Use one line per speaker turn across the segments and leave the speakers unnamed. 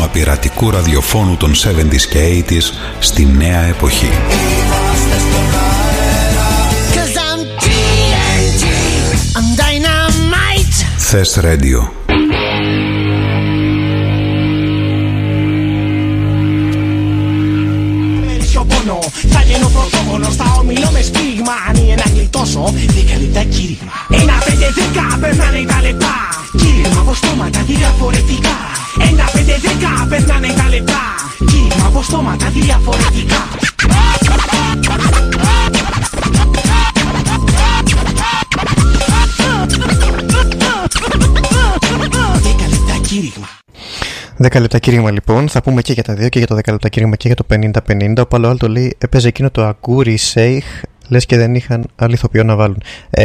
πειρατικού ραδιοφώνου των 70s και 80s στη νέα εποχή. Thest Radio.
Θα γίνω πρωτόγονος, θα ομιλώ με σπίγμα. Αν είναι να γλιτώσω, 10 λεπτά κήρυγμα. 1-5-10 περνάνε τα λεπτά. Κήρυγμα από στόματα διαφορετικά. 1-5-10 περνάνε τα λεπτά. Κήρυγμα από στόματα διαφορετικά. 10 λεπτά κήρυγμα.
10 λεπτά κήρυγμα λοιπόν, θα πούμε και για τα δύο, και για το 10 λεπτά κήρυγμα και για το 50-50. Ο Πάλο Άλτο λέει έπαιζε εκείνο το Αγκούρι Σέιχ, λες και δεν είχαν άλλη ηθοποιό να βάλουν.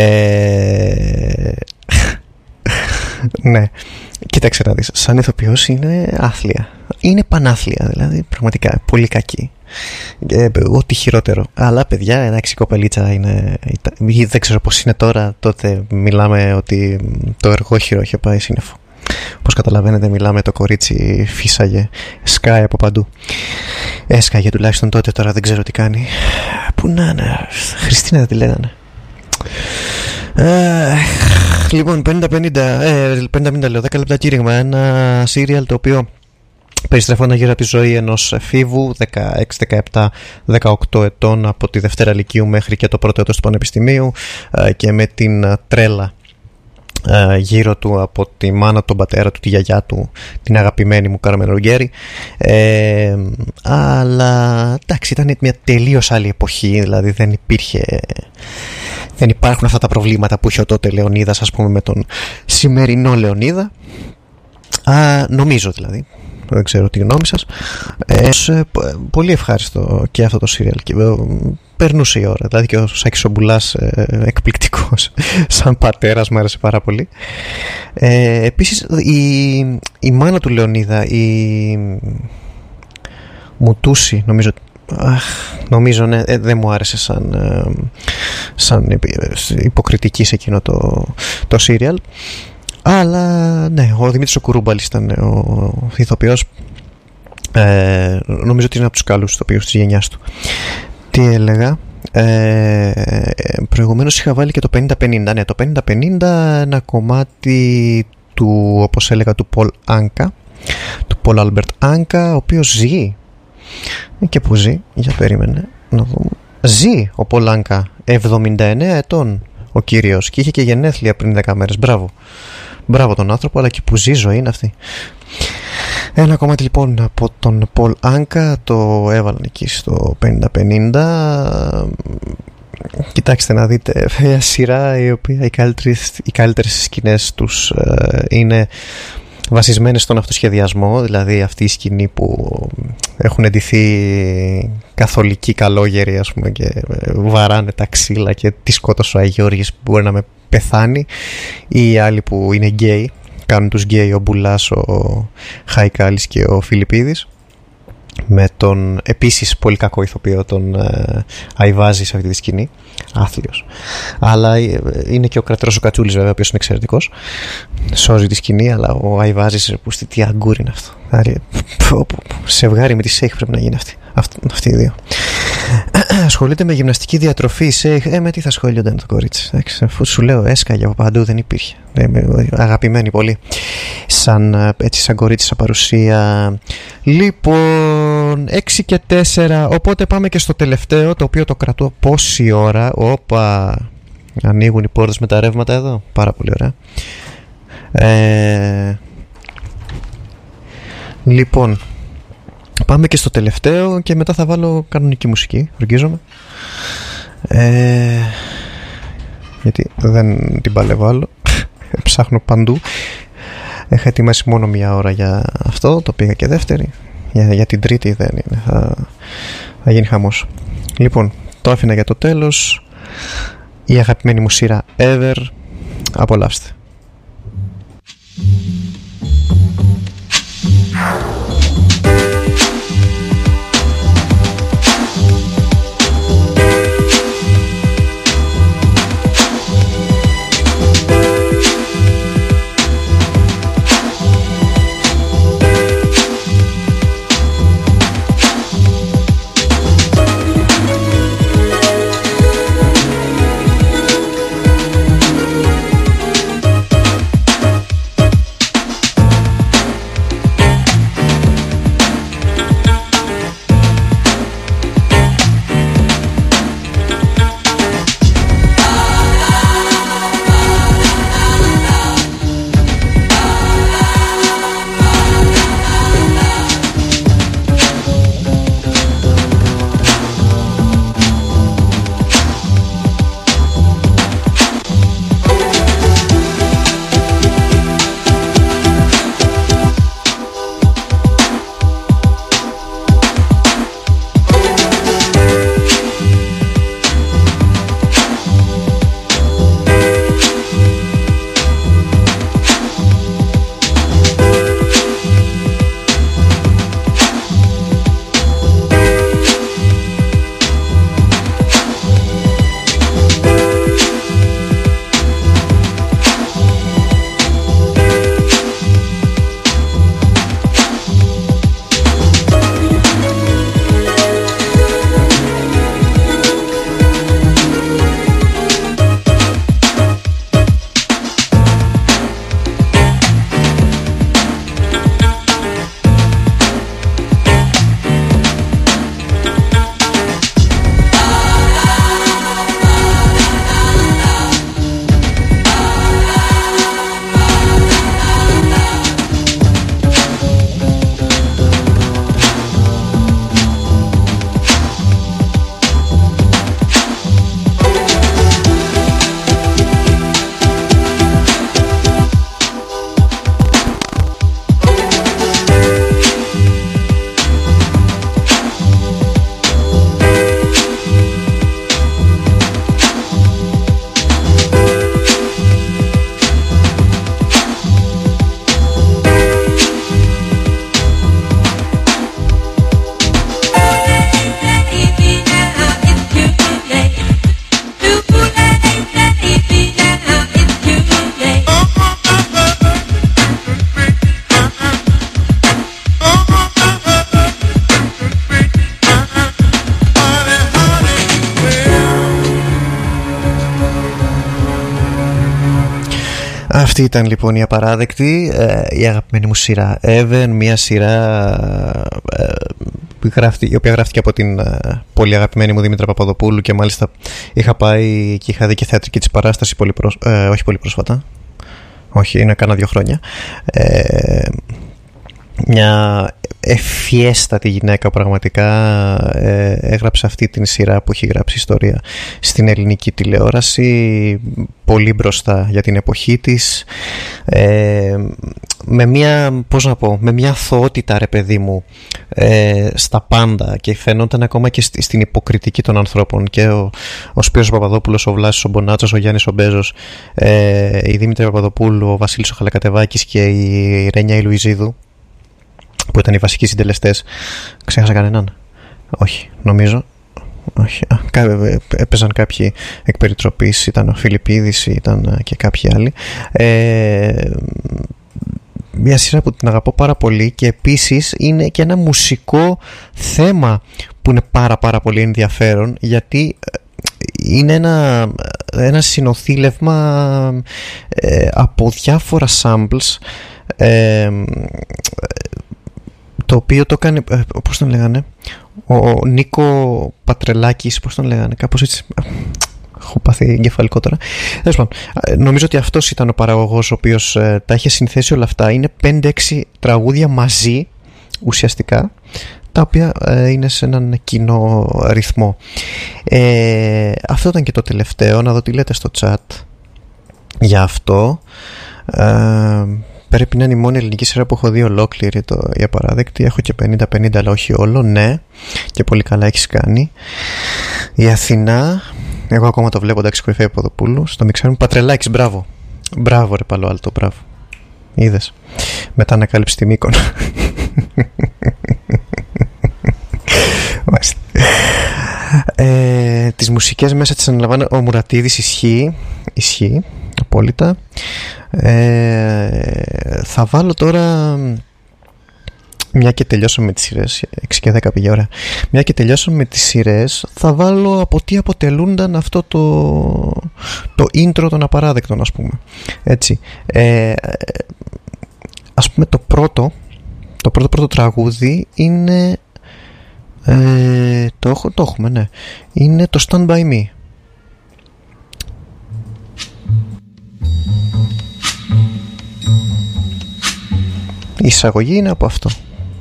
Ναι, κοίταξε να δεις, σαν ηθοποιός είναι άθλια. Είναι πανάθλια, δηλαδή πραγματικά πολύ κακή. Ό,τι χειρότερο. Αλλά παιδιά, εντάξει, η κοπελίτσα είναι, δεν ξέρω πως είναι τώρα. Τότε μιλάμε ότι το εργόχειρο είχε πάει σύννεφο. Όπως καταλαβαίνετε, μιλάμε, το κορίτσι φύσαγε, σκάει από παντού. Έσκαγε τουλάχιστον τότε, τώρα δεν ξέρω τι κάνει. Πού να είναι, Χριστίνα δεν τη λέγανε. Λοιπόν, 50-50 λέω, 10 λεπτά κήρυγμα. Ένα σύριαλ το οποίο περιστρεφόταν γύρω από τη ζωή ενός εφήβου 16, 17, 18 ετών, από τη Δευτέρα Λυκείου μέχρι και το πρώτο έτος του Πανεπιστημίου, και με την τρέλα γύρω του από τη μάνα, τον πατέρα του, τη γιαγιά του, την αγαπημένη μου Κάρμεν Ρουγκέρι. Αλλά εντάξει, ήταν μια τελείως άλλη εποχή. Δηλαδή δεν υπάρχουν αυτά τα προβλήματα που είχε ο τότε Λεωνίδας, ας πούμε, με τον σημερινό Λεωνίδα. Νομίζω δηλαδή. Δεν ξέρω τη γνώμη σας. Πολύ ευχάριστο και αυτό το σύριαλ. Περνούσε η ώρα. Δηλαδή και ο Σάκης ο Μπουλάς, εκπληκτικός σαν πατέρας, μου άρεσε πάρα πολύ. Επίσης η μάνα του Λεωνίδα, η Μουτούση, νομίζω ναι, δεν μου άρεσε σαν υποκριτική σε εκείνο το σύριαλ. Αλλά ναι, ο Δημήτρης ο Κουρούμπαλης ήταν ο ηθοποιός. Νομίζω ότι είναι από τους καλούς ηθοποιούς της γενιάς του. Τι έλεγα, προηγουμένως είχα βάλει και το 50-50. Ναι, το 50-50, ένα κομμάτι του, όπως έλεγα, του Πολ Άνκα, του Πολ Άλμπερτ Άνκα, ο οποίος ζει. Και που ζει, για περίμενε να δούμε. Ζει ο Πολ Άνκα, 79 ετών ο κύριος, και είχε και γενέθλια πριν 10 μέρες. Μπράβο τον άνθρωπο, αλλά και που ζει ζωή είναι αυτή. Ένα κομμάτι λοιπόν από τον Πολ Άνκα, το έβαλαν εκεί στο 50-50. Κοιτάξτε να δείτε, μια σειρά η οποία οι καλύτερες σκηνές τους είναι βασισμένες στον αυτοσχεδιασμό. Δηλαδή αυτή η σκηνή που έχουν εντυθεί καθολικοί καλόγεροι, ας πούμε, και βαράνε τα ξύλα και τη σκότωσε ο Αγιώργης που μπορεί να με πεθάνει, ή οι άλλοι που είναι γκέι, κάνουν τους γκέι, ο Μπουλάς, ο Χαϊκάλης και ο Φιλιππίδης, με τον επίσης πολύ κακό ηθοποιό τον Αϊβάζη σε αυτή τη σκηνή, άθλιος. Αλλά είναι και ο Κρατερός ο Κατσούλης, βέβαια, ο οποίος είναι εξαιρετικός, σώζει τη σκηνή. Αλλά ο Αϊβάζης, που τι αγκούρι είναι αυτό, σε βγάρι με τη Σέιχ πρέπει να γίνει αυτοί οι δύο. Ασχολείται με γυμναστική διατροφή. Με τι θα ασχολιόταν το κορίτσι, αφού σου λέω έσκαγε από παντού, δεν υπήρχε. Αγαπημένη πολύ σαν κορίτσι, σαν παρουσία. Λοιπόν, 6:04, οπότε πάμε και στο τελευταίο, το οποίο το κρατώ πόση ώρα. Όπα, ανοίγουν οι πόρτες με τα ρεύματα εδώ, πάρα πολύ ωραία. Λοιπόν, πάμε και στο τελευταίο και μετά θα βάλω κανονική μουσική, ορκίζομαι, γιατί δεν την παλεύω, ψάχνω παντού. Έχω ετοιμάσει μόνο μία ώρα για αυτό, το πήγα και δεύτερη. Για την τρίτη δεν είναι, θα γίνει χαμός. Λοιπόν, το άφηνα για το τέλος. Η αγαπημένη μου σειρά ever. Απολαύστε. Αυτή ήταν λοιπόν η απαράδεκτη, η αγαπημένη μου σειρά Even, μια σειρά η οποία γράφτηκε από την πολύ αγαπημένη μου Δήμητρα Παπαδοπούλου και μάλιστα είχα πάει και είχα δει και θεατρική της παράσταση όχι πολύ πρόσφατα, όχι, είναι κάνα 2 χρόνια. Μια ευφιέστατη γυναίκα πραγματικά, έγραψε αυτή την σειρά που έχει γράψει ιστορία στην ελληνική τηλεόραση, πολύ μπροστά για την εποχή της, με μια, πώς να πω, με μια αθωότητα ρε παιδί μου, στα πάντα, και φαινόταν ακόμα και στην υποκριτική των ανθρώπων, και ο Σπύρος Παπαδόπουλος, ο Βλάσης ο Μπονάτσος, ο Γιάννης ο Μπέζος, η Δήμητρα Παπαδοπούλου, ο Βασίλης ο Χαλακατεβάκης και η Ρένια η Λουιζίδου, που ήταν οι βασικοί συντελεστές. Ξέχασα κανέναν? Όχι, νομίζω. Όχι. Έπαιζαν κάποιοι εκ περιτροπής, ήταν ο Φιλιππίδης, ήταν και κάποιοι άλλοι. Μια σειρά που την αγαπώ πάρα πολύ, και επίσης είναι και ένα μουσικό θέμα που είναι πάρα πολύ ενδιαφέρον, γιατί είναι ένα συνοθήλευμα από διάφορα samples, το οποίο το έκανε, πώς τον λέγανε, ο Νίκο Πατρελάκης, πώς τον λέγανε, κάπως έτσι, έχω πάθει εγκεφαλικό τώρα. Νομίζω ότι αυτός ήταν ο παραγωγός ο οποίος τα είχε συνθέσει όλα αυτά. Είναι 5-6 τραγούδια μαζί ουσιαστικά, τα οποία είναι σε έναν κοινό ρυθμό. Αυτό ήταν και το τελευταίο. Να δω τι λέτε στο chat για αυτό. Πρέπει να είναι η μόνη ελληνική σειρά που έχω δει ολόκληρη, η απαράδεκτη. Έχω και 50-50, αλλά όχι όλο. Ναι, και πολύ καλά έχεις κάνει. Η Αθηνά, εγώ ακόμα το βλέπω, εντάξει, κορυφαία Παπαδοπούλου. Στο μιξέρ μου, Πατρελάκης, μπράβο. Μπράβο ρε Παλό Άλτο, μπράβο. Είδες, μετά ανακάλυψη τη Μύκονο. Τις μουσικές μέσα τις αναλαμβάνω ο Μουρατίδης, ισχύει απόλυτα. Θα βάλω τώρα, μια και τελειώσαμε με τις σειρές, 6 και 10 πήγε ώρα, μια και τελειώσαμε με τις σειρές, θα βάλω από τι αποτελούνταν αυτό το intro των απαράδεκτων, ας πούμε, έτσι. Ας πούμε το πρώτο τραγούδι είναι το έχουμε, ναι, είναι το Stand By Me. Η εισαγωγή είναι από αυτό.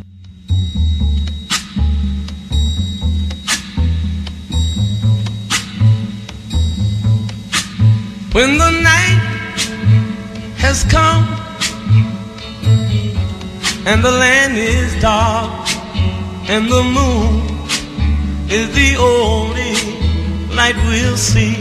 When the night has come and the land is dark and the moon is the only light we'll see.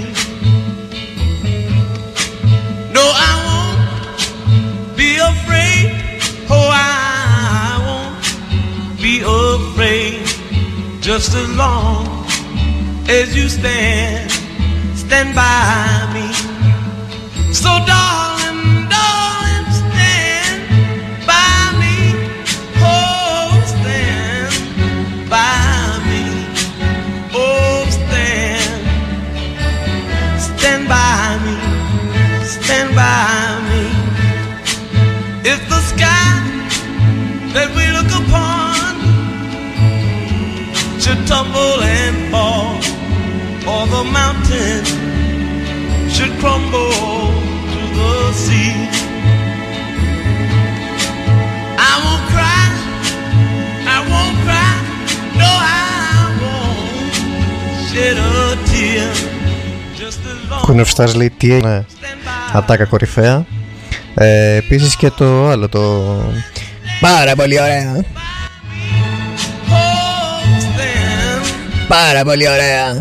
No, I won't be afraid. Oh, I won't be afraid, just as long as you stand by me. So darling, darling, stand by me. Oh, stand by me. Oh, stand by me. Stand by me. If the sky that we look upon should tumble and fall, or the mountain should crumble to the sea, I won't cry, no, I won't shed a tear.
Queen of Stars λέει τι έγινε, ατάκα κορυφαία. Επίσης και το άλλο, το πάρα πολύ ωραία, πάρα πολύ ωραία.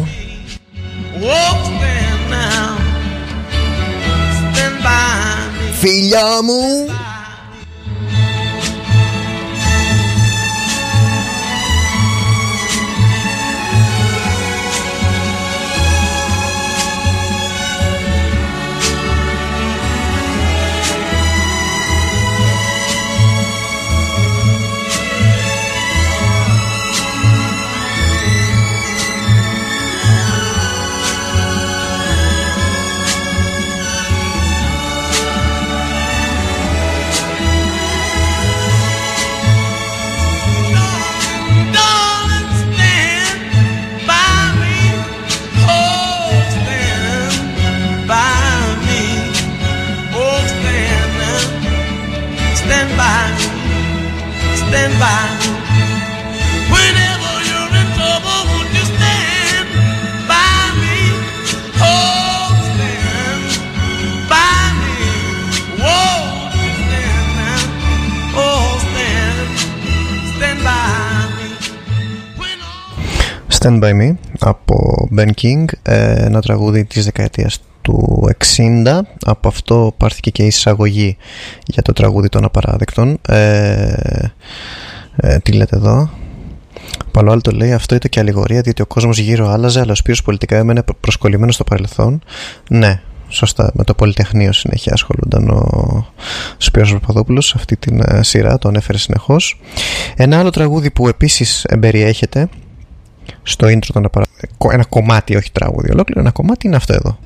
Φίλια μου,
stand by me. Whenever you're in trouble, won't you stand by me? Oh, stand by me. Won't you stand now? Oh, stand by me.
Stand by me από Ben King, ένα τραγούδι της δεκαετίας του 60. Από αυτό πάρθηκε και η εισαγωγή για το τραγούδι των απαράδεκτων. Τι λέτε εδώ? Παλό Άλτο λέει: αυτό ήταν και αλληγορία, διότι ο κόσμος γύρω άλλαζε, αλλά ο Σπύρος πολιτικά έμενε προσκολλημένος στο παρελθόν. Ναι, σωστά, με το Πολυτεχνείο συνέχεια ασχολούνταν ο Σπύρος Παπαδόπουλος σε αυτή την σειρά, το ανέφερε συνεχώς. Ένα άλλο τραγούδι που επίσης εμπεριέχεται στο intro των απαράδεκτων, ένα κομμάτι, όχι τραγούδι ολόκληρο, ένα κομμάτι είναι αυτό εδώ.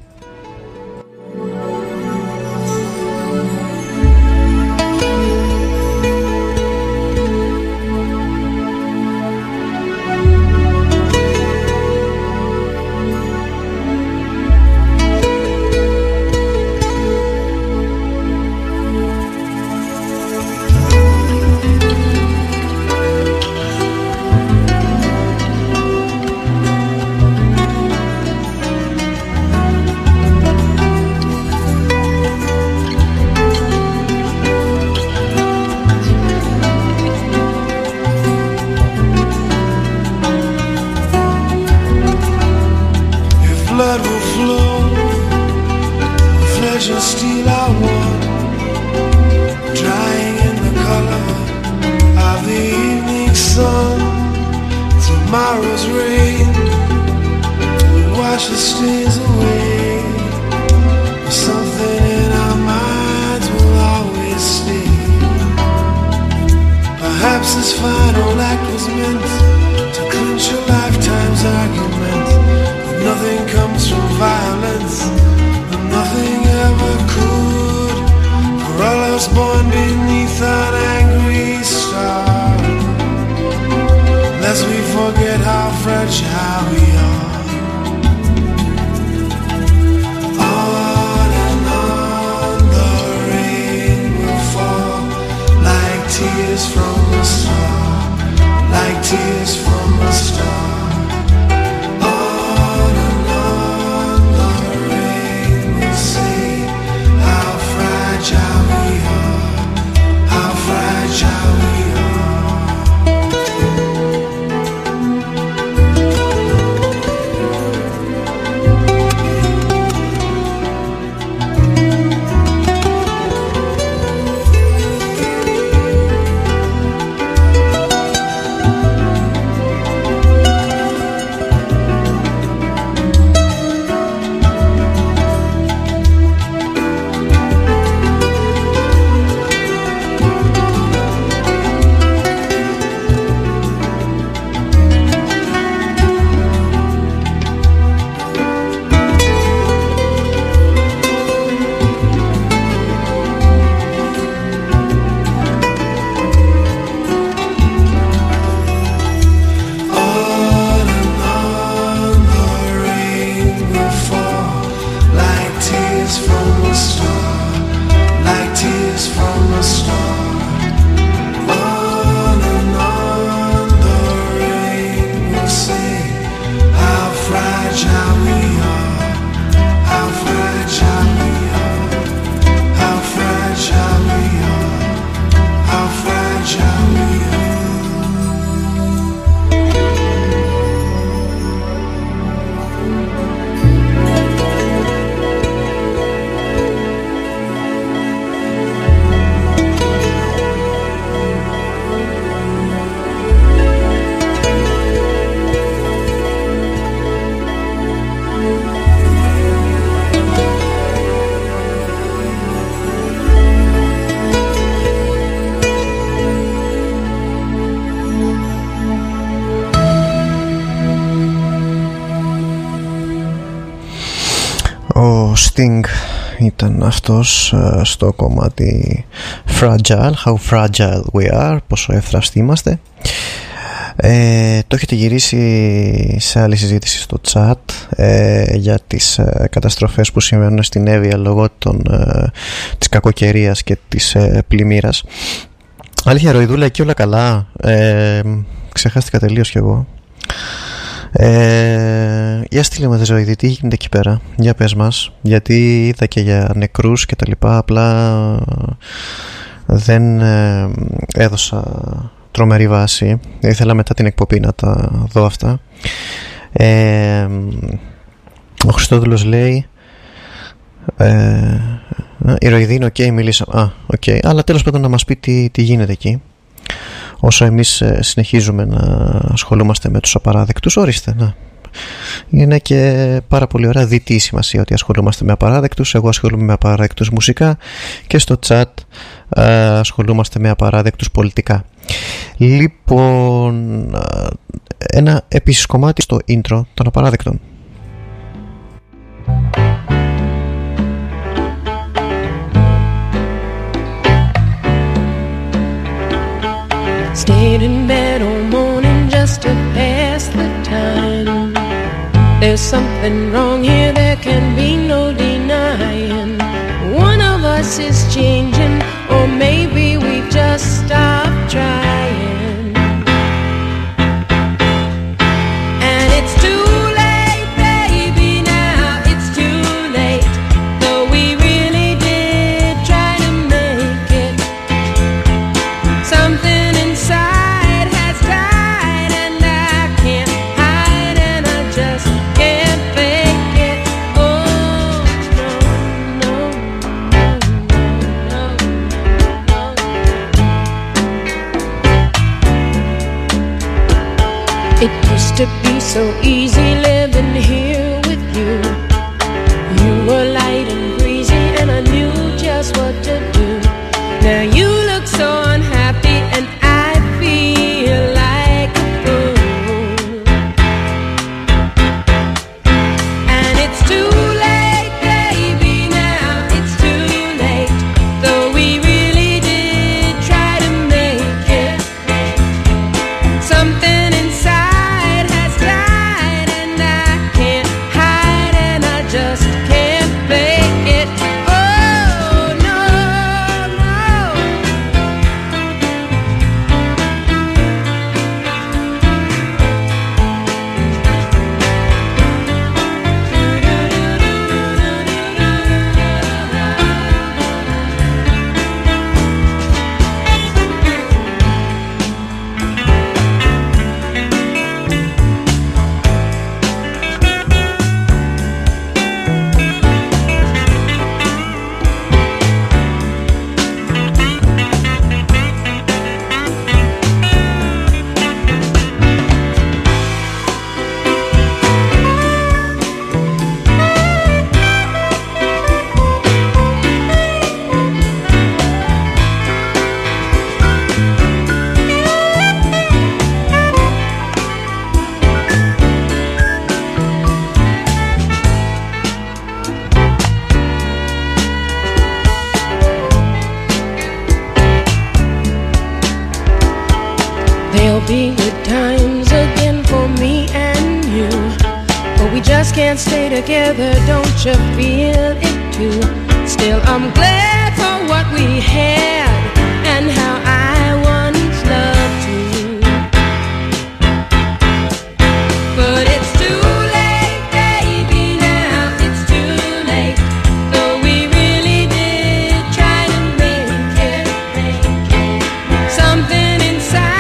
Sting ήταν αυτός στο κομμάτι Fragile, How Fragile We Are, πόσο εύθραυστοι είμαστε. Το έχετε γυρίσει σε άλλη συζήτηση στο chat για τις καταστροφές που συμβαίνουν στην Εύβοια λόγω της κακοκαιρίας και της πλημμύρας. Αλήθεια, Ροϊδούλα, εκεί όλα καλά. Ξεχάστηκα τελείως κι εγώ. Για στείλε με, Ζωήδη, τι γίνεται εκεί πέρα. Για πες μας, γιατί είδα και για νεκρούς και τα λοιπά. Απλά δεν έδωσα τρομερή βάση. Ήθελα μετά την εκπομπή να τα δω αυτά. Ο Χριστόδουλος λέει η Ροϊδή είναι ok, μιλήσαμε. Okay. Αλλά τέλος πάντων να μας πει τι γίνεται εκεί. Όσο εμείς συνεχίζουμε να ασχολούμαστε με τους απαράδεκτους, ορίστε, να. Είναι και πάρα πολύ ωραία διτή η σημασία ότι ασχολούμαστε με απαράδεκτους. Εγώ ασχολούμαι με απαράδεκτους μουσικά και στο chat ασχολούμαστε με απαράδεκτους πολιτικά. Λοιπόν, ένα επίσης κομμάτι στο intro των απαράδεκτων.
Stayed in bed all morning just to pass the time. There's something wrong here, there can be no denying. One of us is changing, or maybe we've just stopped trying. And it's too late, baby, now it's too late. Though we really did try to make it. Something it used to be so easy living here with you. You were light and breezy and I knew just what to do. Now you look so unhappy and I feel like a fool. And it's too late, baby, now it's too late. Though we really did try to make it. Something be good times again for me and you, but we just can't stay together, don't you feel it too? Still I'm glad for what we had and how I once loved you. But it's too late, baby, now it's too late. Though we really did try to make it. Something inside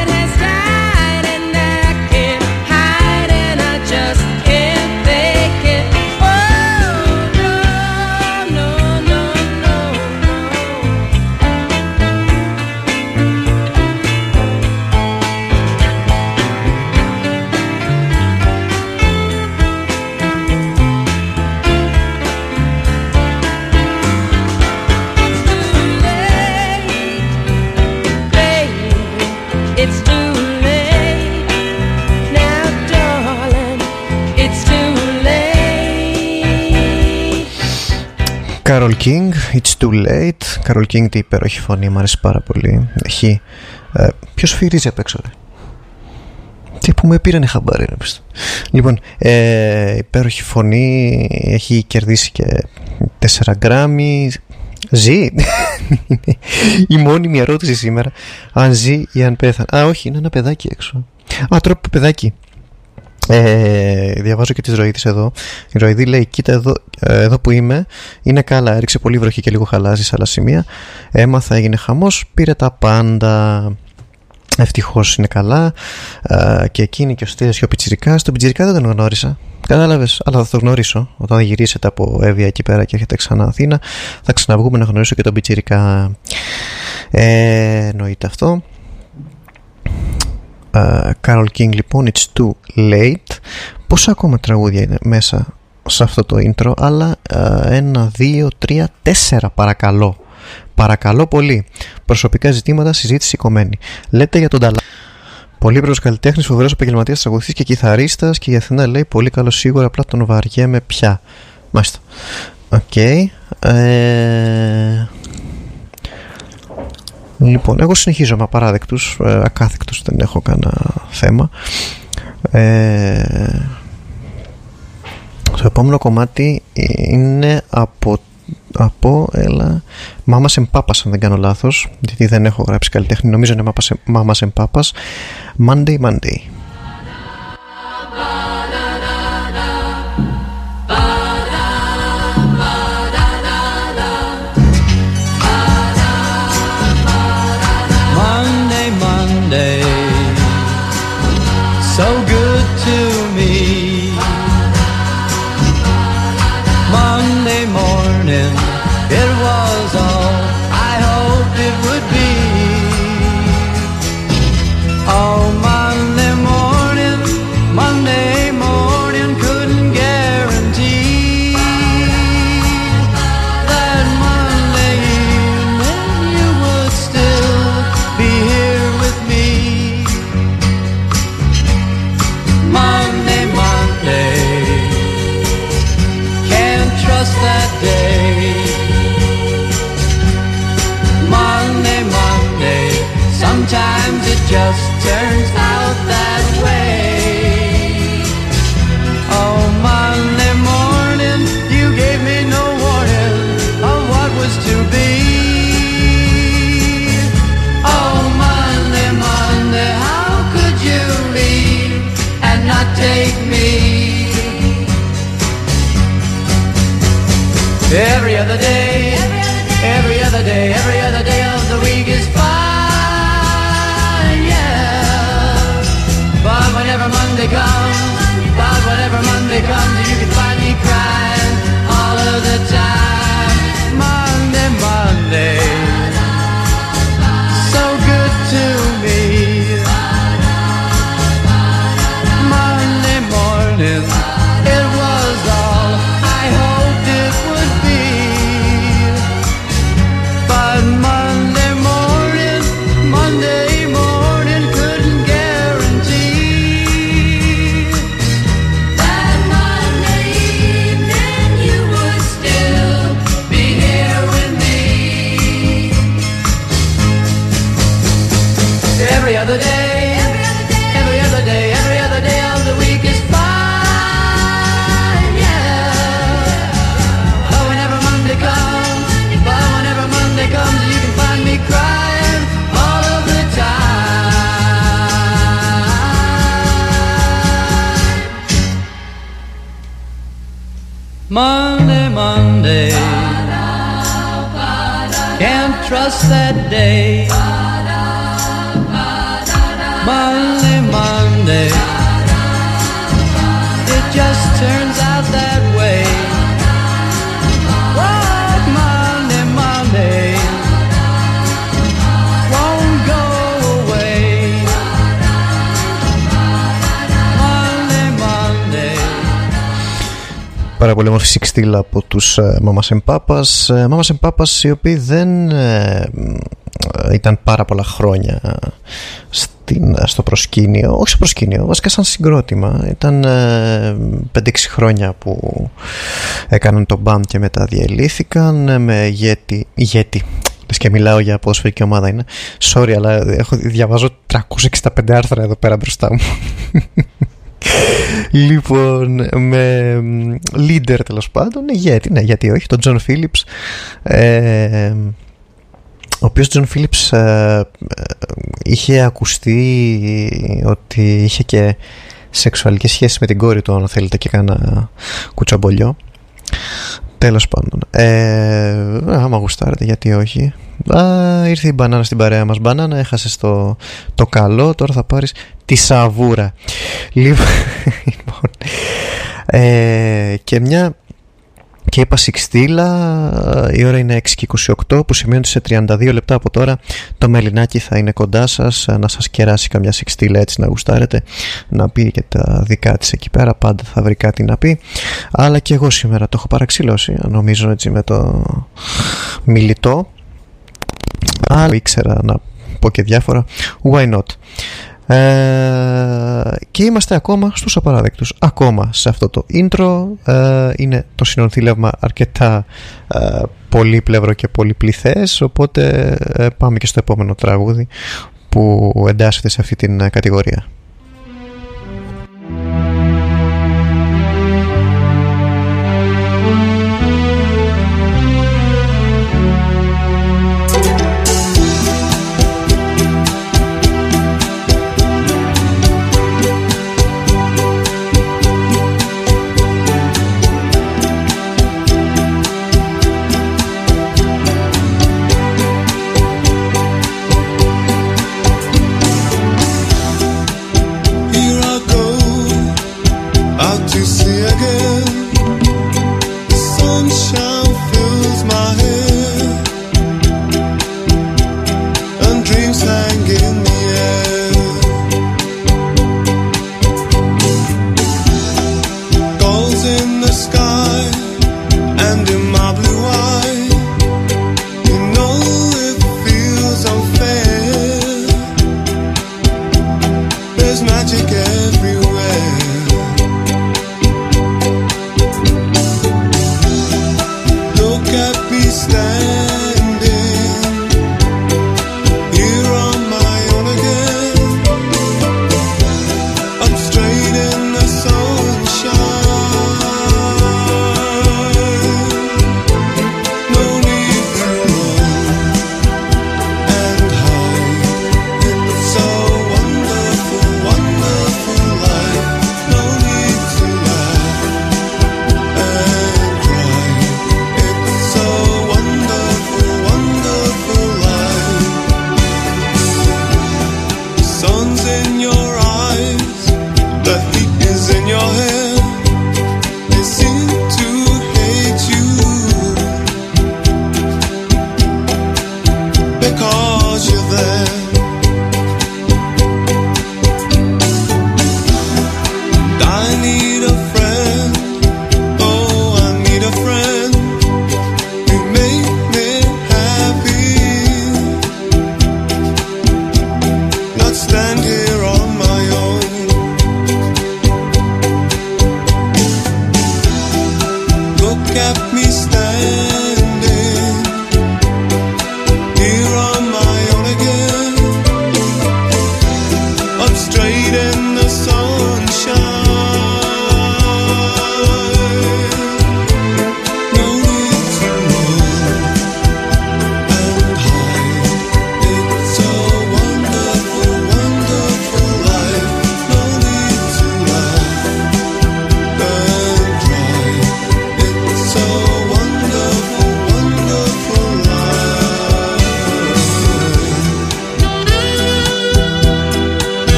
Carole King, It's Too Late. Carole King, τι υπέροχη φωνή, μου αρέσει πάρα πολύ. Έχει. Ποιος φυρίζει απ' έξω, ρε? Τι που με πήρανε χαμπάρι, ρε. Λοιπόν, υπέροχη φωνή. Έχει κερδίσει και 4 Grammy. Ζει. Η μόνιμη ερώτηση σήμερα. Αν ζει ή αν πέθανε. Α, όχι, είναι ένα παιδάκι έξω. Α, τρώει παιδάκι. Διαβάζω και τη ροή της εδώ. Η ροή λέει: κοίτα εδώ που είμαι, είναι καλά. Έριξε πολύ βροχή και λίγο χαλάζει σε άλλα σημεία. Έμαθα, έγινε χαμός, πήρε τα πάντα. Ευτυχώς είναι καλά. Και εκείνη και ο Στίας και ο Πιτσιρικάς. Τον Πιτσιρικά δεν τον γνώρισα. Κατάλαβες, αλλά θα το γνωρίσω. Όταν γυρίσετε από Εύβοια εκεί πέρα και έρχεται ξανά Αθήνα, θα ξαναβγούμε να γνωρίσω και τον Πιτσιρικά. Εννοείται αυτό. Carol King, λοιπόν, It's Too Late. Πόσα ακόμα τραγούδια είναι μέσα σε αυτό το intro? Αλλά 1, 2, 3, 4 παρακαλώ. Παρακαλώ πολύ. Προσωπικά ζητήματα, συζήτηση κομμένη. Λέτε για τον Ταλά. Πολύπλοκος καλλιτέχνης, φοβερός επαγγελματίας, τραγουδιστής και κιθαρίστας. Και η Αθηνά λέει: πολύ καλό σίγουρα, απλά τον βαριέμαι πια. Μάλιστα. Οκ. Λοιπόν, εγώ συνεχίζω με απαράδεκτους, ακάθεκτους, δεν έχω κανένα θέμα. Το επόμενο κομμάτι είναι από Mamas and Papas, αν δεν κάνω λάθος, γιατί δεν έχω γράψει καλλιτέχνη, νομίζω είναι Mamas and Papas. Monday Monday.
So good to me. Monday morning, it was all I hoped it would be. Oh, Monday morning, couldn't guarantee that Monday evening you would still be here with me. Monday, can't trust that day. Monday, sometimes it just turns out that way. Oh, Monday morning, you gave me no warning of what was to be. Oh, Monday, how could you leave and not take me? Every other day, every other day, every other day of the week is fine, yeah. But whenever Monday comes, you can find me crying all of the time. Monday, so good to me. Monday morning, it was all I hoped it would be. But Monday morning couldn't guarantee that Monday evening you would still be here with me. Every other day, every other day, every other day of the week is fine, yeah. But whenever Monday comes, you can find me crying all of the time. Monday, can't trust that day. Monday, it just turns out that way. What Monday won't go away. Monday.
Πάρα πολύ όμορφη σιξτήλα από τους Mamas and Papas. Mamas and Papas, οι οποίοι δεν ήταν πάρα πολλά χρόνια στο προσκήνιο, όχι στο προσκήνιο, βασικά σαν συγκρότημα. Ήταν 5-6 χρόνια που έκαναν το band και μετά διαλύθηκαν με Yeti. Λες και μιλάω για ποδοσφαιρική ομάδα είναι. Sorry, αλλά διαβάζω 365 άρθρα εδώ πέρα μπροστά μου. Λοιπόν, με leader τέλος πάντων, γιατί όχι, τον John Phillips, ο οποίος John Phillips είχε ακουστεί ότι είχε και σεξουαλικές σχέσεις με την κόρη του, αν θέλετε, και κάνα κουτσαμπολιό. Τέλος πάντων, άμα γουστάρετε, γιατί όχι. Ήρθε η μπανάνα στην παρέα μας. Μπανάνα, έχασες το καλό, τώρα θα πάρεις τη σαβούρα. Λοιπόν, και είπα σιξτήλα, η ώρα είναι 6:28, που σημαίνει ότι σε 32 λεπτά από τώρα το μελινάκι θα είναι κοντά σας, να σας κεράσει καμιά σιξτήλα, έτσι να γουστάρετε, να πει και τα δικά της εκεί πέρα, πάντα θα βρει κάτι να πει. Αλλά και εγώ σήμερα το έχω παραξηλώσει, νομίζω, έτσι, με το μιλητό, αλλά ήξερα να πω και διάφορα. Why not? Και είμαστε ακόμα στους απαράδεκτους, ακόμα σε αυτό το intro. Είναι το συνονθήλευμα αρκετά πολύπλευρο και πολυπληθές, οπότε πάμε και στο επόμενο τραγούδι που εντάσσεται σε αυτή την κατηγορία.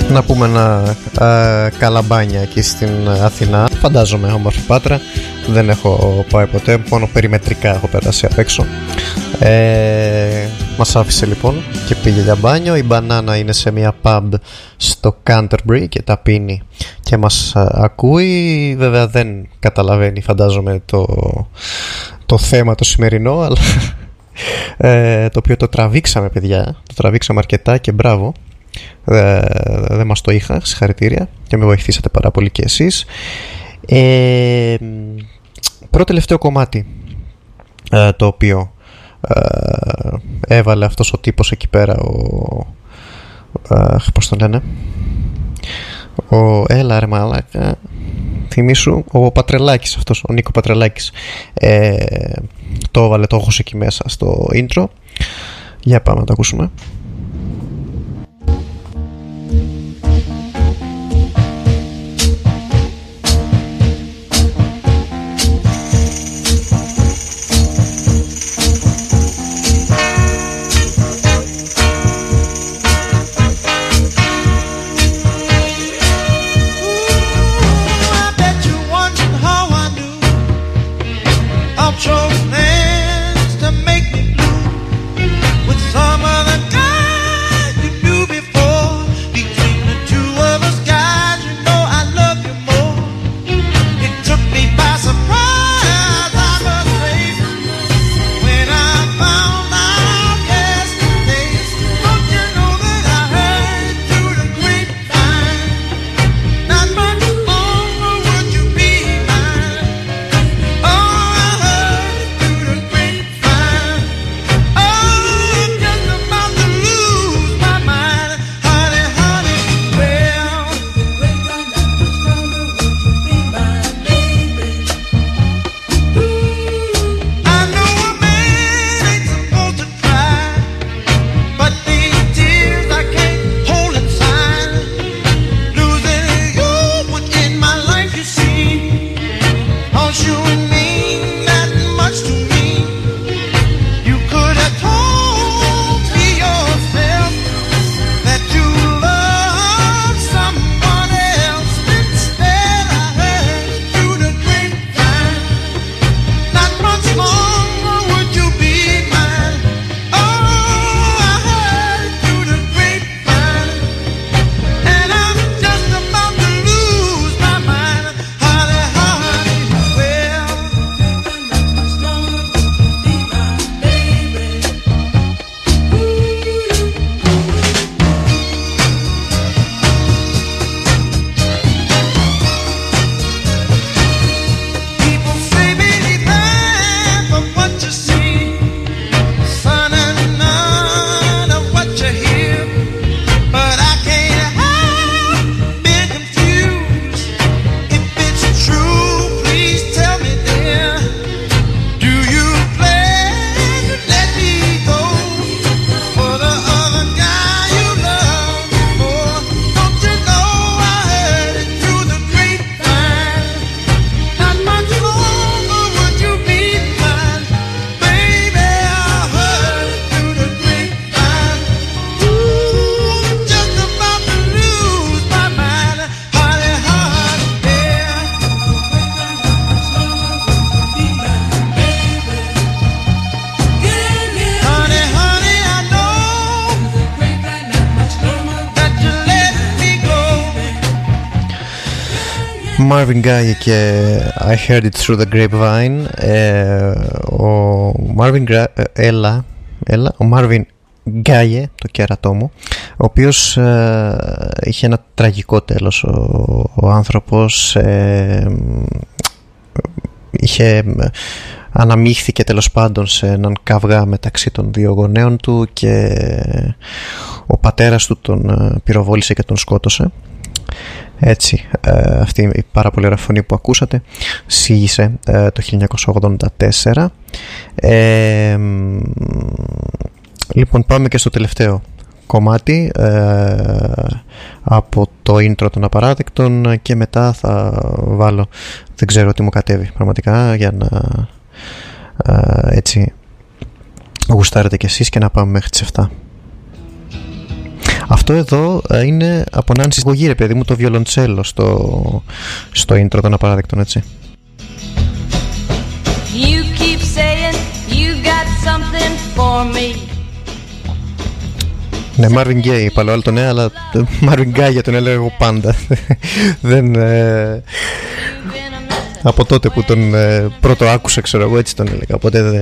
Να πούμε ένα καλαμπάνια εκεί στην Αθηνά. Φαντάζομαι όμορφη Πάτρα. Δεν έχω πάει ποτέ, μόνο περιμετρικά έχω περάσει απ' έξω. Μας άφησε λοιπόν και πήγε για μπάνιο. Η Μπανάνα είναι σε μια pub στο Canterbury και τα πίνει και μας ακούει. Βέβαια δεν καταλαβαίνει, φαντάζομαι, το θέμα το σημερινό, αλλά το οποίο το τραβήξαμε, παιδιά. Το τραβήξαμε αρκετά και μπράβο. Δεν μας το είχα, συγχαρητήρια και με βοηθήσατε πάρα πολύ και εσείς. Πρώτο τελευταίο κομμάτι το οποίο έβαλε αυτός ο τύπος εκεί πέρα, πώς τον λένε, έλα ρε μαλάκα, θυμήσου, ο Πατρελάκης αυτός, ο Νίκο Πατρελάκης, το έβαλε, το έχω εκεί μέσα στο intro. Για πάμε να το ακούσουμε. Marvin Gaye και I Heard It Through the Grapevine. Ο Marvin ο Marvin Gaye, το κέρατό μου, ο οποίος είχε ένα τραγικό τέλος. Ο άνθρωπος αναμίχθηκε τέλος πάντων σε έναν καυγά μεταξύ των δύο γονέων του και ο πατέρας του τον πυροβόλησε και τον σκότωσε. Έτσι, αυτή η πάρα πολύ ωραία φωνή που ακούσατε σήγησε το 1984. Λοιπόν, πάμε και στο τελευταίο κομμάτι από το intro των Απαράδεκτων και μετά θα βάλω, δεν ξέρω τι μου κατέβει πραγματικά, για να έτσι γουστάρετε κι εσείς και να πάμε μέχρι τις 7. Αυτό εδώ είναι από Νάνση Συνταγωγή, ρε παιδί μου, το βιολοντσέλο στο intro των Απαράδεκτων, έτσι.
You keep saying you got something for me.
Ναι, Marvin Gaye είπα άλλο το ναι, αλλά Marvin Gaye τον έλεγα εγώ πάντα. Δεν... από τότε που τον πρώτο άκουσα, ξέρω εγώ, έτσι τον έλεγα. Οπότε δεν...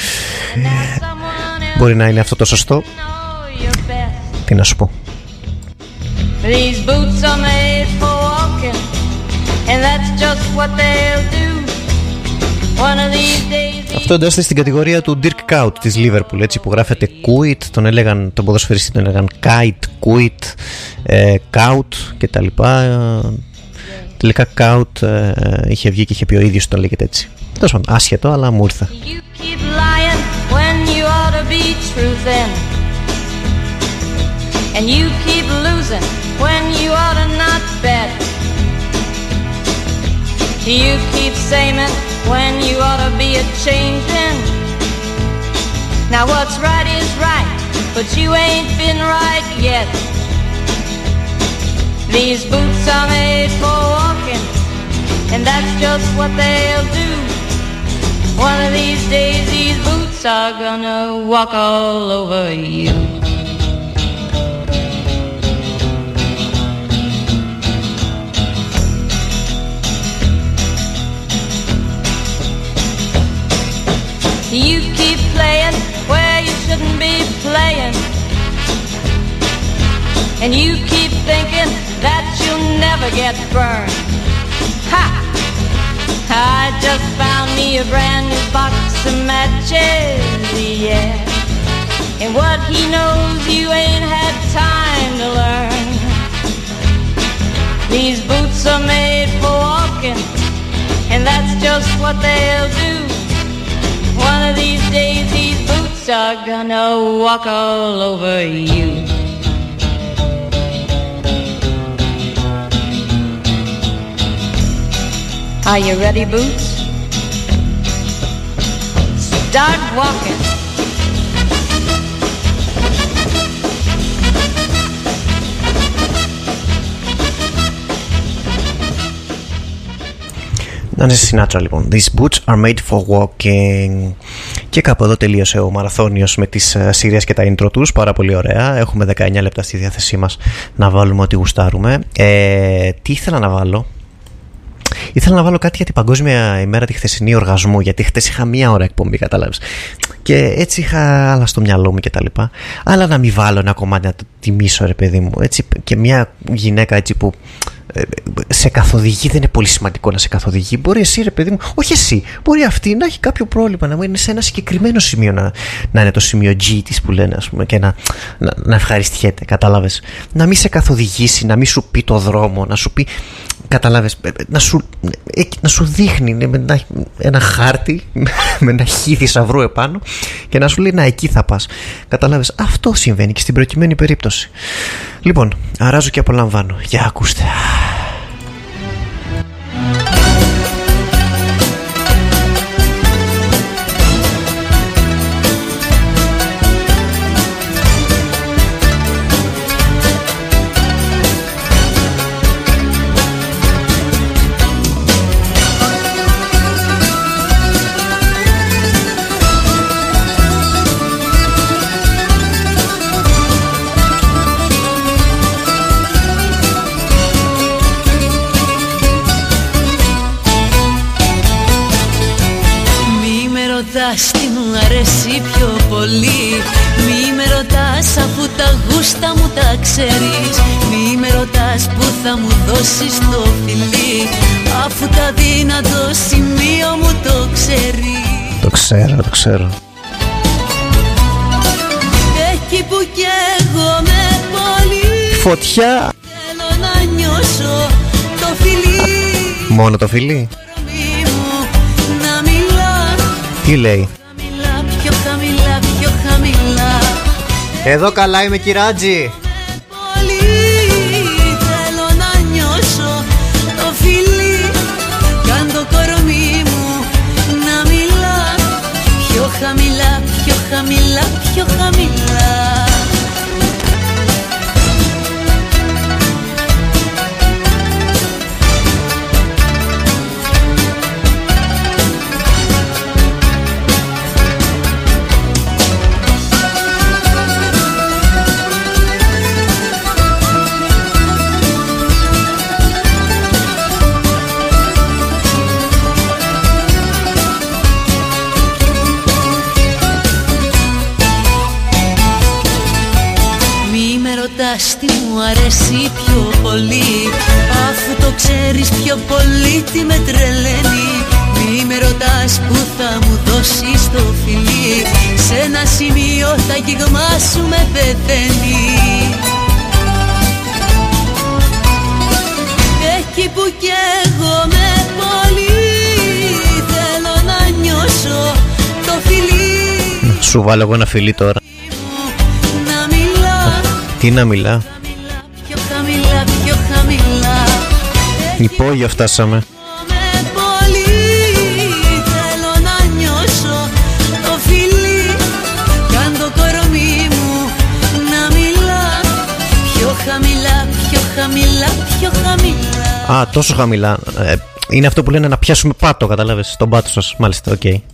μπορεί να είναι αυτό το σωστό. Τι να σου πω.
These boots are made for walking, and that's just what they'll do. One of these days.
Αυτό εντάσσεται στην κατηγορία του Dirk Kuyt της Liverpool, έτσι, που γράφεται Kuyt, τον ποδοσφαιριστή τον έλεγαν Kuyt, Kuyt και τα λοιπά. Τελικά Kuyt είχε βγει και είχε πει ο ίδιος τον λέγεται έτσι. Τέλος πάντων, άσχετο, αλλά μου ήρθε.
You keep lying when you ought to be truthin', and you keep losing when you ought to not bet. You keep saying when you ought to be a-changin'. Now what's right is right, but you ain't been right yet. These boots are made for walking, and that's just what they'll do. One of these days these boots are gonna walk all over you. You keep playing where you shouldn't be playing, and you keep thinking that you'll never get burned. Ha! I just found me a brand new box of matches, yeah. And what he knows you ain't had time to learn. These boots are made for walking, and that's just what they'll do. One of these days these boots are gonna walk all over you. Are you ready, Boots? Start walking.
Nancy Sinatra, λοιπόν. These boots are made for walking. Και κάπου εδώ τελείωσε ο μαραθώνιος με τις σειρές και τα intro τους. Πάρα πολύ ωραία. Έχουμε 19 λεπτά στη διάθεσή μας να βάλουμε ό,τι γουστάρουμε. Τι ήθελα να βάλω? Ήθελα να βάλω κάτι για την Παγκόσμια ημέρα τη χθεσινή οργασμού, γιατί χθες είχα 1 ώρα εκπομπή, κατάλαβες. Και έτσι είχα άλλα στο μυαλό μου και τα λοιπά. Αλλά να μην βάλω ένα κομμάτι να το τιμήσω, ρε παιδί μου. Έτσι, και μια γυναίκα έτσι που σε καθοδηγεί, δεν είναι πολύ σημαντικό να σε καθοδηγεί. Μπορεί εσύ, ρε παιδί μου, όχι εσύ, μπορεί αυτή να έχει κάποιο πρόβλημα, να είναι σε ένα συγκεκριμένο σημείο, να είναι το σημείο G της που λένε, ας πούμε, και να ευχαριστιέται, κατάλαβες. Να μην σε καθοδηγήσει, να μην σου πει το δρόμο, να σου πει, καταλάβες, να σου δείχνει με ένα χάρτη με ένα χ θησαυρού επάνω και να σου λέει να εκεί θα πας. Καταλάβες, αυτό συμβαίνει και στην προκειμένη περίπτωση. Λοιπόν, αράζω και απολαμβάνω. Για ακούστε.
Τι μου αρέσει πιο πολύ. Μη με ρωτάς αφού τα γούστα μου τα ξέρεις. Μη με ρωτάς που θα μου δώσεις το φιλί, αφού τα δύνατο σημείο μου το ξέρεις.
Το ξέρω.
Εκεί που καίγομαι πολύ,
φωτιά,
θέλω να νιώσω το φιλί.
Μόνο το φιλί. Τι λέει?
Χαμηλά, πιο χαμηλά, πιο χαμηλά.
Εδώ καλά είμαι, κυράτζι.
Πολύ θέλω να νιώσω το φιλί. Κάν το κορμί μου να μιλά πιο χαμηλά, πιο χαμηλά, πιο χαμηλά. ρωτάς τι μου αρέσει πιο πολύ, αφού το ξέρεις πιο πολύ τι με τρελαίνει. Μη με ρωτάς που θα μου δώσεις το φιλί, σε ένα σημείο τα αγγίγμα σου με πεθαίνει. Εκεί που καίγομαι πολύ, θέλω να νιώσω το φιλί.
Σου βάλω εγώ ένα φιλί τώρα.
Να μιλά.
Τι να μιλά.
Πιο χαμηλά, πιο χαμηλά.
Υπόγειο φτάσαμε. Πιο χαμηλά. Α, τόσο χαμηλά. Είναι αυτό που λένε να πιάσουμε πάτο, κατάλαβες, τον πάτο σας. Μάλιστα, οκ. Okay.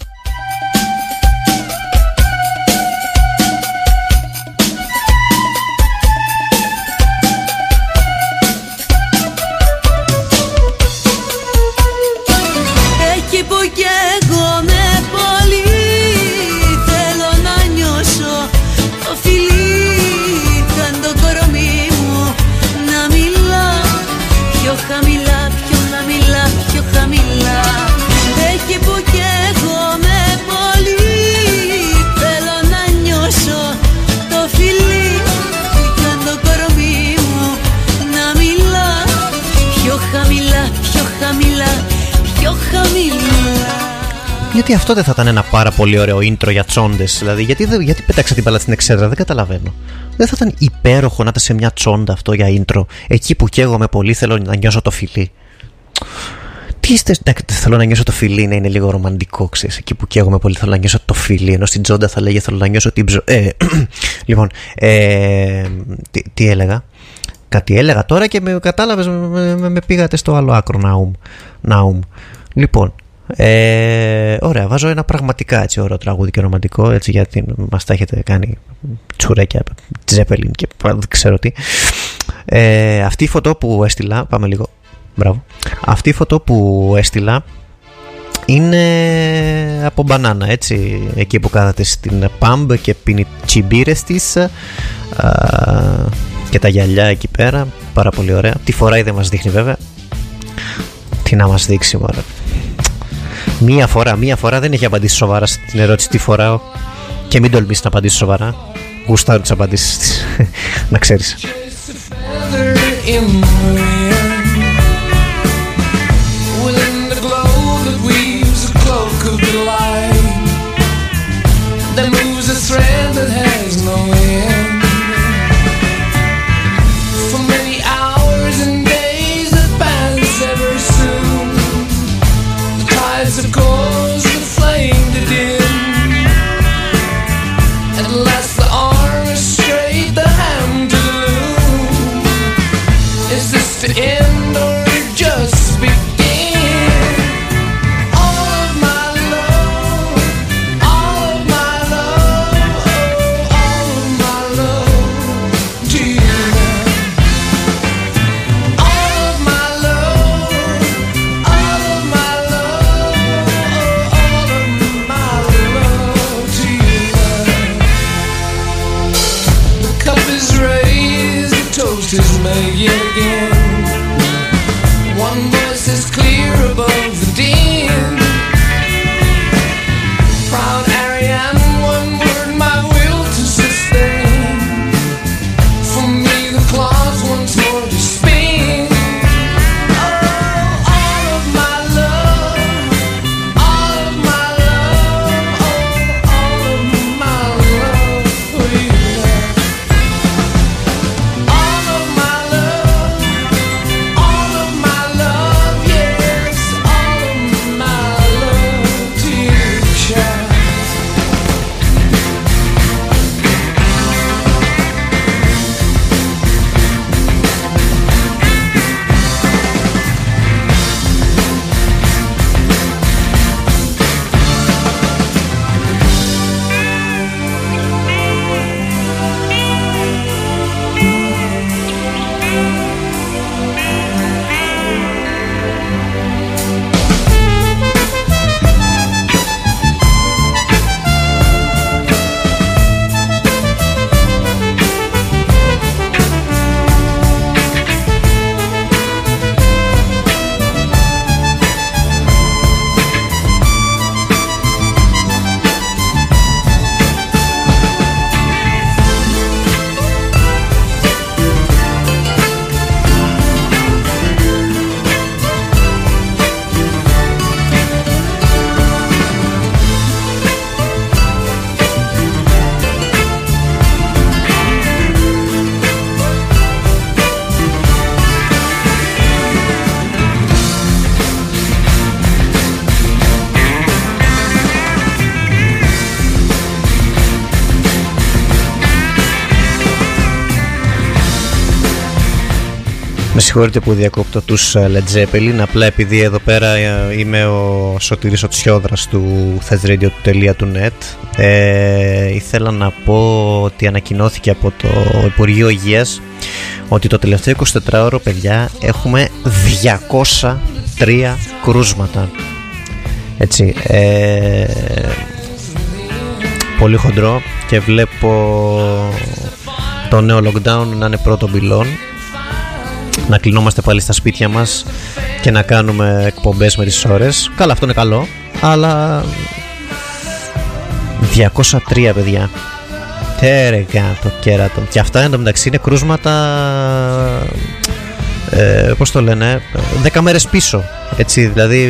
Εκεί που καίγομαι πολύ, θέλω να νιώσω το φιλί. Κάν το κορμί μου να μιλά. Πιο χαμηλά, πιο χαμηλά, πιο χαμηλά. Εκεί που καίγομαι πολύ, θέλω να νιώσω το φιλί. Κάν το κορμί μου να μιλά. Πιο χαμηλά, πιο χαμηλά, πιο χαμηλά.
Γιατί αυτό δεν θα ήταν ένα πάρα πολύ ωραίο intro για τσόντες? Δηλαδή, γιατί πέταξα την μπάλα στην εξέδρα, δεν καταλαβαίνω. Δεν θα ήταν υπέροχο να ήταν σε μια τσόντα αυτό για intro? Εκεί που καίγομαι πολύ, θέλω να νιώσω το φιλί. Τι είστε, θέλω να νιώσω το φιλί, να είναι λίγο ρομαντικό, ξέρεις. Εκεί που καίγομαι πολύ, θέλω να νιώσω το φιλί. Ενώ στην τσόντα θα λέγε θέλω να νιώσω την Λοιπόν, τι έλεγα? Κάτι έλεγα τώρα και με κατάλαβες, με πήγατε στο άλλο άκρο. Ναούμ. Λοιπόν, ωραία, βάζω ένα πραγματικά έτσι ωραίο τραγούδι και ρομαντικό, έτσι, γιατί μας τα έχετε κάνει τσουρέκια, Τζέπελιν και δεν ξέρω τι. Αυτή η φωτό που έστειλα, πάμε λίγο, μπράβο. Αυτή η φωτό που έστειλα είναι από μπανάνα, έτσι, εκεί που κάθεται στην Πάμπ και πίνει τσιμπίρες της και τα γυαλιά εκεί πέρα, πάρα πολύ ωραία. Τι φοράει δεν μας δείχνει βέβαια. Τι να μας δείξει μωρέ. Μία φορά δεν έχει απαντήσει σοβαρά στην ερώτηση τι φοράω. Και μην τολμήσεις να απαντήσεις σοβαρά. Γουστάρω τις απαντήσεις της. Να ξέρεις.
Of course, the flame to dim. At last, the arm is straight, the hand to the loom. Is this the end or just begin? All of my love, all of my love, oh, all of my love to you. All of my love, all of my love. Is made yet again. One voice is clear above the din. Proud Ariane, one word my will to sustain. For me the claws once more to spin. Oh, all of my love, all of my love, oh, all of my love for you. All of my love,
Με συγχωρείτε που διακόπτω τους Led Zeppelin, απλά επειδή εδώ πέρα είμαι ο Σωτήρης ο Τσιόδρας του thesradio.net, ήθελα να πω ότι ανακοινώθηκε από το Υπουργείο Υγείας ότι το τελευταίο 24ωρο, παιδιά, έχουμε 203 κρούσματα. Έτσι, πολύ χοντρό, και βλέπω το νέο lockdown να είναι πρώτο πυλών, να κλεινόμαστε πάλι στα σπίτια μας και να κάνουμε εκπομπές με τις ώρες. Καλά, αυτό είναι καλό, αλλά 203, παιδιά. Τέρεγα το κέρατο. Και αυτά εντωμεταξύ είναι κρούσματα, πώς το λένε, 10 μέρες πίσω. Έτσι, δηλαδή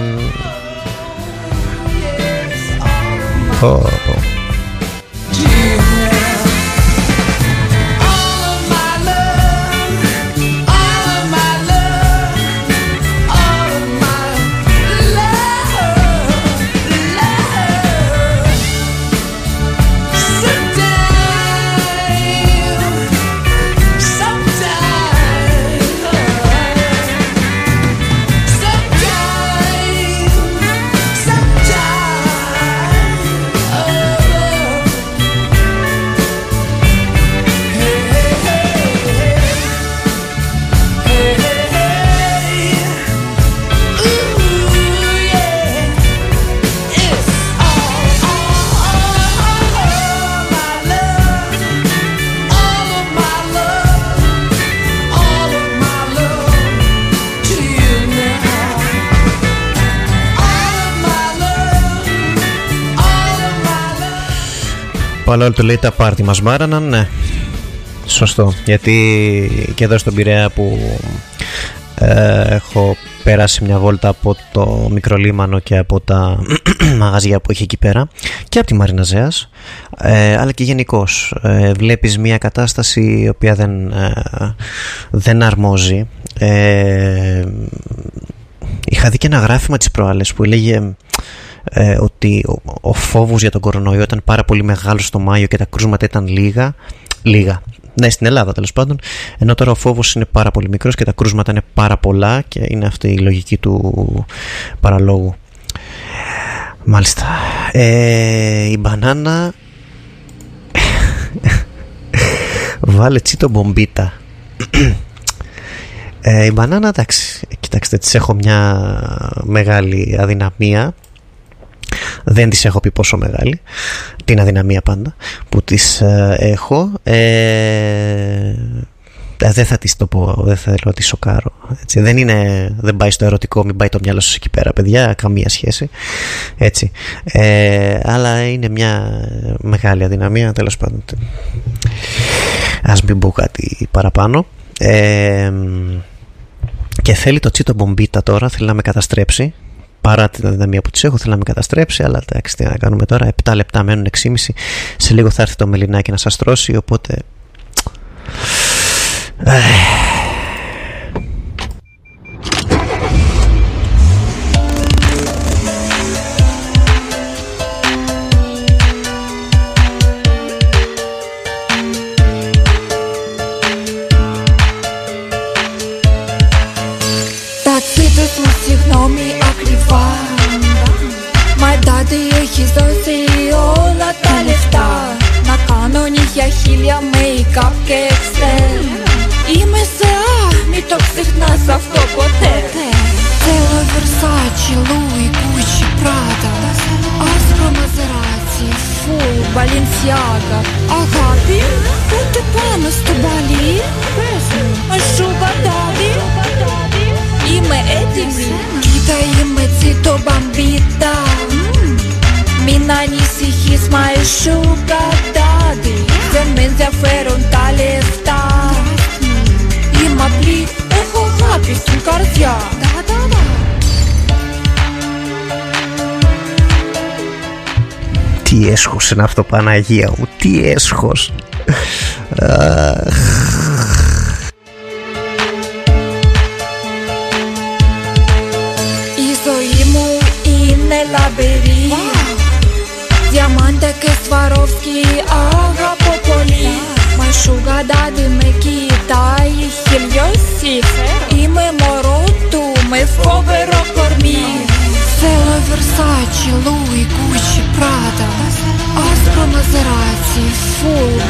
Παλαιόλ το λέει τα πάρτι μας μπάραναν, ναι, σωστό, γιατί και εδώ στον Πειραιά που έχω περάσει μια βόλτα από το Μικρολίμανο και από τα μαγαζιά που έχει εκεί πέρα και από τη Μαρίνα Ζέας, αλλά και γενικώς βλέπεις μια κατάσταση η οποία δεν αρμόζει. Είχα δει και ένα γράφημα τις προάλλες που έλεγε ότι ο φόβος για τον κορονοϊό ήταν πάρα πολύ μεγάλος το Μάιο και τα κρούσματα ήταν λίγα. Ναι, στην Ελλάδα τέλος πάντων. Ενώ τώρα ο φόβος είναι πάρα πολύ μικρός και τα κρούσματα είναι πάρα πολλά, και είναι αυτή η λογική του παραλόγου. Μάλιστα. Η μπανάνα βάλε τσίτο μπομπίτα. Η μπανάνα, εντάξει, κοιτάξτε, της έχω μια μεγάλη αδυναμία. Δεν της έχω πει πόσο μεγάλη, την αδυναμία πάντα που της έχω. Δεν θα της το πω, δεν θέλω να τη σοκάρω, έτσι. Δεν πάει στο ερωτικό, μην πάει το μυαλό σας εκεί πέρα, παιδιά, καμία σχέση, έτσι. Αλλά είναι μια μεγάλη αδυναμία, τέλος πάντων. Ας μην πω κάτι παραπάνω. Και θέλει το τσίτο μπομπίτα τώρα, θέλει να με καταστρέψει. Παρά την αδυναμία που της έχω, θέλω να με καταστρέψει, αλλά εντάξει, τι να κάνουμε τώρα. 7 λεπτά μένουν, 6,5. Σε λίγο θα έρθει το μελινάκι να σας τρώσει, οπότε
συγγνώμη ακριβά. My daddy έχει δώσει όλα τα λεφτά. Να κάνω νύχια, χίλια, make-up και Excel. Είμαι θεά, μη το ξεχνάς αυτό ποτέ. Θέλω Versace, Louis, Gucci, Prada, Astra, Maserati, Full, Balenciaga. Αγάπη, ούτε πάνω στο μπαλί. Sugar daddy, είμαι έτοιμη. Κοίτα, είμαι τσίτο μπαμπίτα. Μην ανησυχείς, my sugar daddy. Δεν με ενδιαφέρουν τα λεφτά. Είμαι απλή, έχω αγάπη στην καρδιά.
Τι έσχος είναι αυτό, Παναγία μου, τι έσχος.
Η ζωή μου είναι λαμπερή. Διαμάντα και Σβαρόφσκι αγαπώ πολύ. Μα sugar daddy με κοιτάει, έχει λιώσει.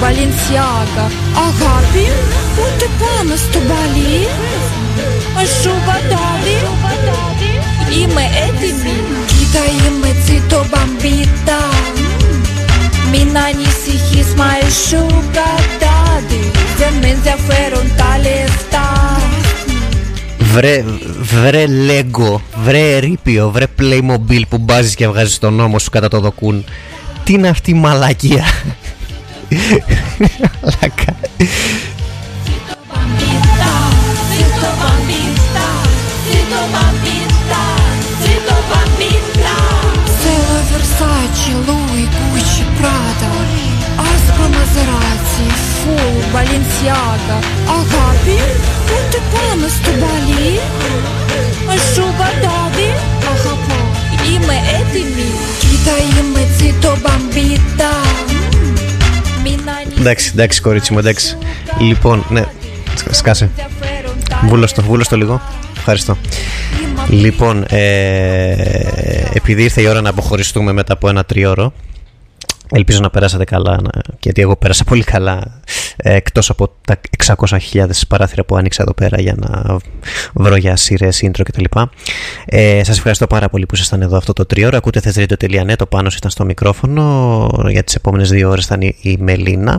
Balenciaga. Αγάπη, ούτε πάμε στο μπαλί. Ασουβατάδι, είμαι έτοιμη. Κοίτα, είμαι τσίτο μπαμπίτα. Μην ανησυχείς, μα ασουβατάδι. Δεν με ενδιαφέρουν τα λεφτά.
Βρε Lego, βρε Ρήπιο, βρε Playmobil που μπάζεις και βγάζεις τον νόμο σου κατά το δοκούν. Τι είναι αυτή η μαλακία? Μαλακά.
Θέλω Versace, Louis, Gucci, Prada, Aspa, Maserati, Full, Balenciaga. Αγάπη, ούτε πάμε στο μπαλί. Ασουβατάδι, αγαπώ, είμαι έτοιμη. Κοίτα, είμαι τσίτο μπαμπίτα.
Εντάξει κορίτσι μου, εντάξει. Λοιπόν, ναι, σκάσε. Βούλωστο λίγο. Ευχαριστώ. Λοιπόν, επειδή ήρθε η ώρα να αποχωριστούμε μετά από ένα 3ωρο, ελπίζω να περάσατε καλά, γιατί εγώ πέρασα πολύ καλά, εκτός από τα 600.000 παράθυρα που άνοιξα εδώ πέρα για να βρω για σειρές, intro κτλ. Σας ευχαριστώ πάρα πολύ που ήσασταν εδώ αυτό το 3ωρο. Ακούτε thesradio.net, ο Πάνος ήταν στο μικρόφωνο. Για τις επόμενες 2 ώρες θα είναι η Μελίνα.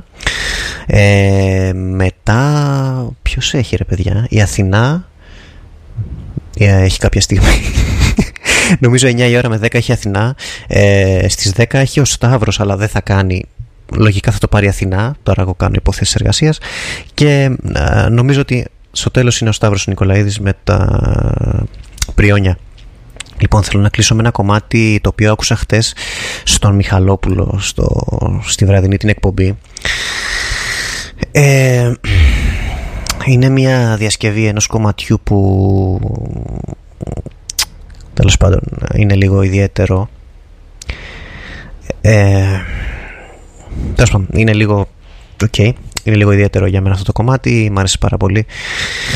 Μετά, ποιος έχει ρε παιδιά? Η Αθηνά έχει κάποια στιγμή. Νομίζω 9 η ώρα με 10 έχει Αθηνά. Στις 10 έχει ο Σταύρος, αλλά δεν θα κάνει. Λογικά θα το πάρει Αθηνά. Τώρα εγώ κάνω υποθέσεις εργασίας. Και νομίζω ότι στο τέλος είναι ο Σταύρος Νικολαίδης με τα Πριόνια. Λοιπόν, θέλω να κλείσω με ένα κομμάτι το οποίο άκουσα χτες στον Μιχαλόπουλο στη βραδινή την εκπομπή. Είναι μια διασκευή ενός κομματιού που τέλος πάντων είναι λίγο ιδιαίτερο. Τέλος πάντων είναι λίγο είναι λίγο ιδιαίτερο για μένα αυτό το κομμάτι. Μ' άρεσε πάρα πολύ.